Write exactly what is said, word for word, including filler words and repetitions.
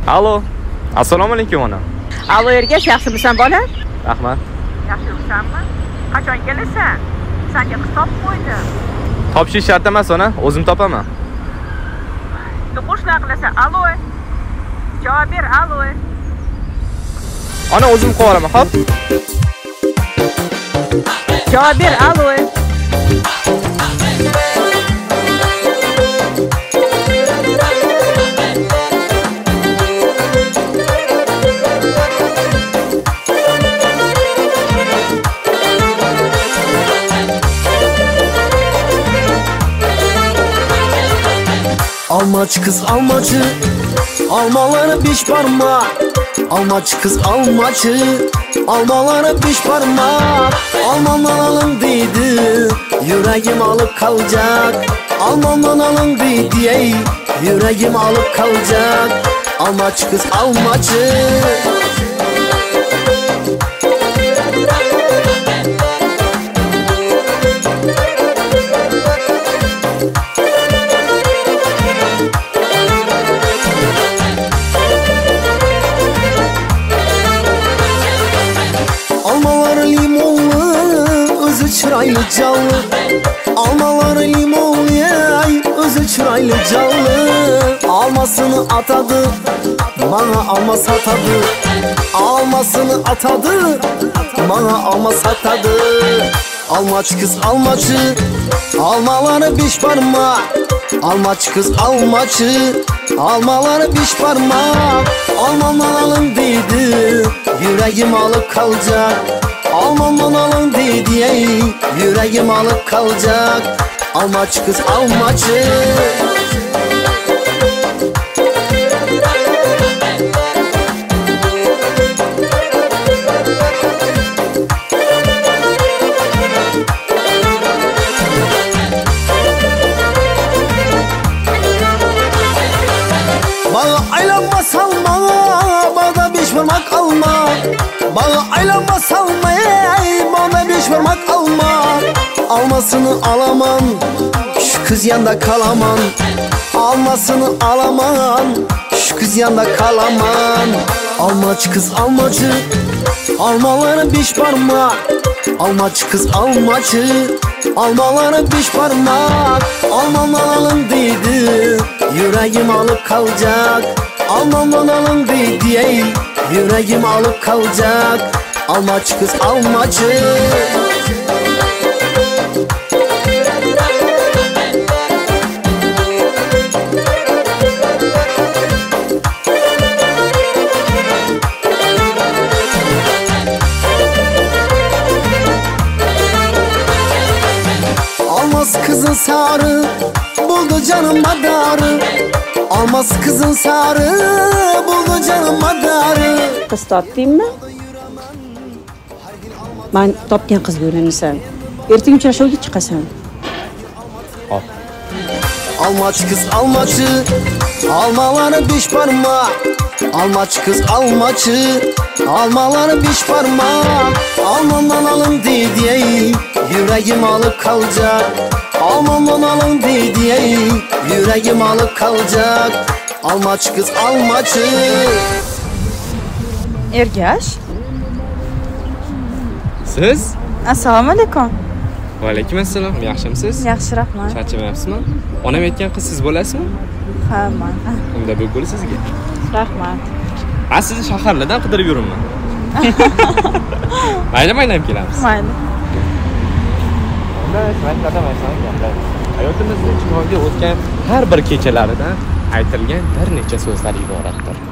Alo. Assalomu alaykum ona. Alo Ergash, yaxshimisan bola? Rahmat. Yaxshimisanmi? Qachon kelasan? Senga qiz topib qo'ydim. Topishish shart emas ona, o'zim topaman. Qo'shlar qilasan. Alo. Javob ber, alo. Ona o'zim qilib olaman, xo'p? Javob ber, alo. Almaç kız almacı, almaları beş parmak. Almaç kız almacı, almaları beş parmak. Almamdan alın dedi, yüreğim alıp kalacak. Almamdan alın dedi, ey, yüreğim alıp kalacak. Almaç kız almacı. Almaları limonlu, özü çıraylı canlı. Almaları limonlu, ey, özü çıraylı canlı. Almasını atadı, bana alma satadı. Almasını atadı, bana alma satadı. Almaç kız almacı, almaları beş parmak. Almaç kız almacı, almaları beş parmak. Almamdan alın dedi, yüreğim alıp kalacak. Almamdan alın dedi, ey, yüreğim alıp kalacak. Almaç kız almacı. Bağı aylanma salma, bağda beş parmak alma. Bağı aylanma salma, ey, bağda beş parmak alma. Almasını alamam, şu kız yanda kalamam. Almasını alamam, şu kız yanda kalamam. Almaç kız almacı, almaları beş parmak. Almaç kız almacı, almaları beş parmak. Almamdan alın dedi, yüreğim alıp kalacak. Almamdan alın dedi, ey, yüreğim alıp kalacak. Almaç kız almacı. Almaz kızın sarı, buldu canım madarı. Almaz kızın sarı, buldu canım madarı. Qiz topdingmi? Men topgan qiz bo'lanasan. Ertaga uchrashuvga chiqasan. Hop. Almaç kız almacı, almaları beş parmak. Almaç kız almacı, almaları beş parmak. Almamdan alın dedi, ey, yüreğim alıp kalacak. Almamdan alın dedi, ey, yüreğim alıp kalacak. Almaç kız almacı. Ergash, Siz? assalomu alaykum. Va alaykum assalom. Yaxshimisiz? Yaxshi, rahmat. Charchamayapsizmi? Onam aytgan qiz siz bo'lasizmi? Ha, men. Unda bu gul sizga. Rahmat. Ha, sizni shaharlardan qidirib yuribman. Mayli, mayli ham kelamiz. Mayli. Hayotimizda chiroyli o'tgan har bir kechalaridan aytilgan bir necha so'zlar iboratdir.